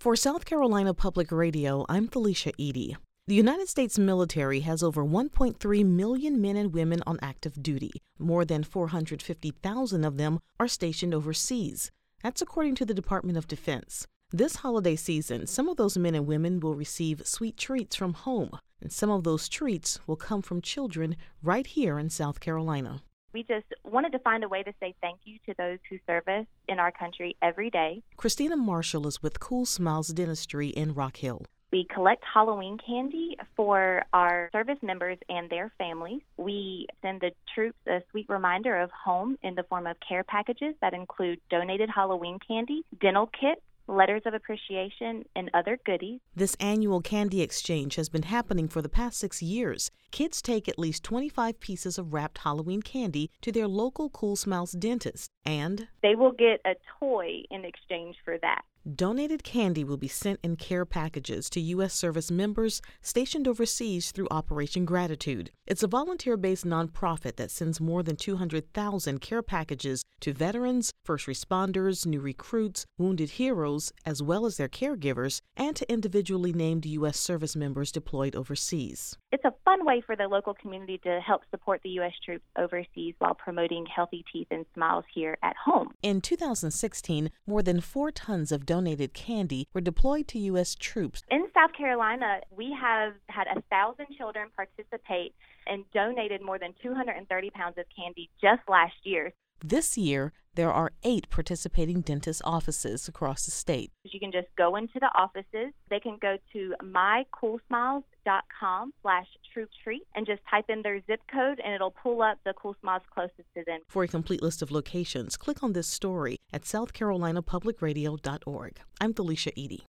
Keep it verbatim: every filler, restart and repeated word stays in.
For South Carolina Public Radio, I'm Felicia Edie. The United States military has over one point three million men and women on active duty. More than four hundred fifty thousand of them are stationed overseas. That's according to the Department of Defense. This holiday season, some of those men and women will receive sweet treats from home, and some of those treats will come from children right here in South Carolina. We just wanted to find a way to say thank you to those who service in our country every day. Christina Marshall is with Cool Smiles Dentistry in Rock Hill. We collect Halloween candy for our service members and their families. We send the troops a sweet reminder of home in the form of care packages that include donated Halloween candy, dental kits, letters of appreciation, and other goodies. This annual candy exchange has been happening for the past six years. Kids take at least twenty-five pieces of wrapped Halloween candy to their local Cool Smiles dentist, and they will get a toy in exchange for that. Donated candy will be sent in care packages to U S service members stationed overseas through Operation Gratitude. It's a volunteer-based nonprofit that sends more than two hundred thousand care packages to veterans, first responders, new recruits, wounded heroes, as well as their caregivers, and to individually named U S service members deployed overseas. It's a fun way for the local community to help support the U S troops overseas while promoting healthy teeth and smiles here at home. In two thousand sixteen, more than four tons of donated candy were deployed to U S troops. In South Carolina, we have had a thousand children participate and donated more than two hundred thirty pounds of candy just last year. This year, there are eight participating dentist offices across the state. You can just go into the offices. They can go to my cool smiles dot com slash troop treat and just type in their zip code, and it'll pull up the Cool Smiles closest to them. For a complete list of locations, click on this story at south carolina public radio dot org. I'm Felicia Edie.